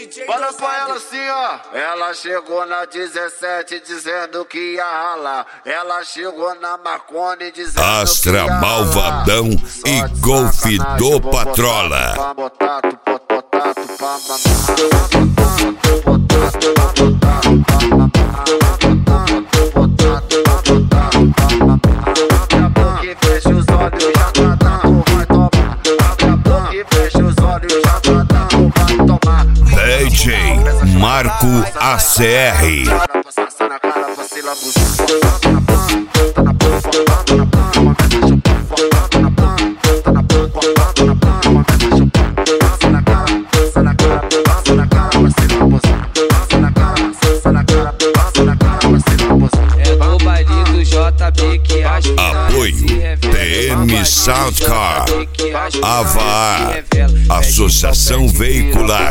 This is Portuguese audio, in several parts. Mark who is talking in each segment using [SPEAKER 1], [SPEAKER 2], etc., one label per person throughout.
[SPEAKER 1] Bora pra ela assim, ó. Ela chegou na 17 dizendo que ia ralar. Ela chegou na Marconi dizendo
[SPEAKER 2] Astra,
[SPEAKER 1] que ia ralar.
[SPEAKER 2] Malvadão e Golfe do Patrola. DJ Marco ACR. Apoio TM Soundcar, Ava, Associação Veicular.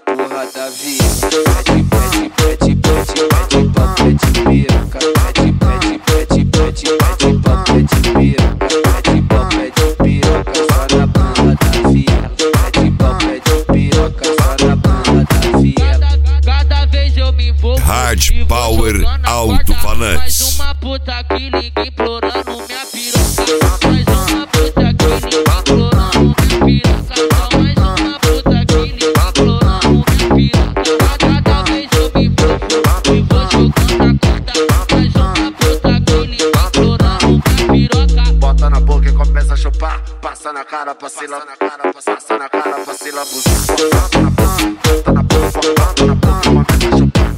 [SPEAKER 2] Hard Power Alto-Falantes.
[SPEAKER 3] Uma puta que liga implorando minha piroca. Mais uma puta que liga implorando minha piroca. Mais uma puta que liga implorando minha piroca. Cada vez eu me envolvo e vou jogando a conta. Mais uma puta que liga implorando minha piroca.
[SPEAKER 1] Bota na boca e começa a chupar. Passa na cara pra se lá, passa na cara pra se lá. Bota na boca, bota na boca, começa a chupar.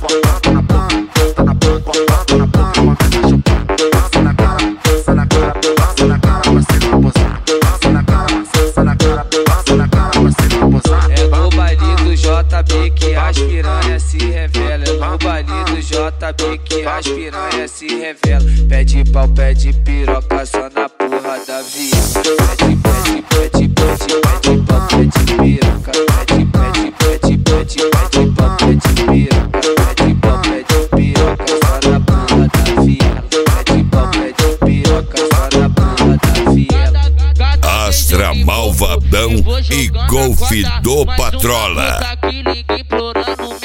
[SPEAKER 4] É no baile do JB que as piranhas se revela. É no baile do JB que as piranhas se revela. Pede pau, pede piroca só na porra da viela. Pede pau, pede piroca. Pede pau, pede piroca. Pede pau, pede piroca só na porra da viela. Pede pau, pede piroca só na porra da viela.
[SPEAKER 2] Astra, Malvadão e Golfe do Patrola.
[SPEAKER 3] Puta que liga implorando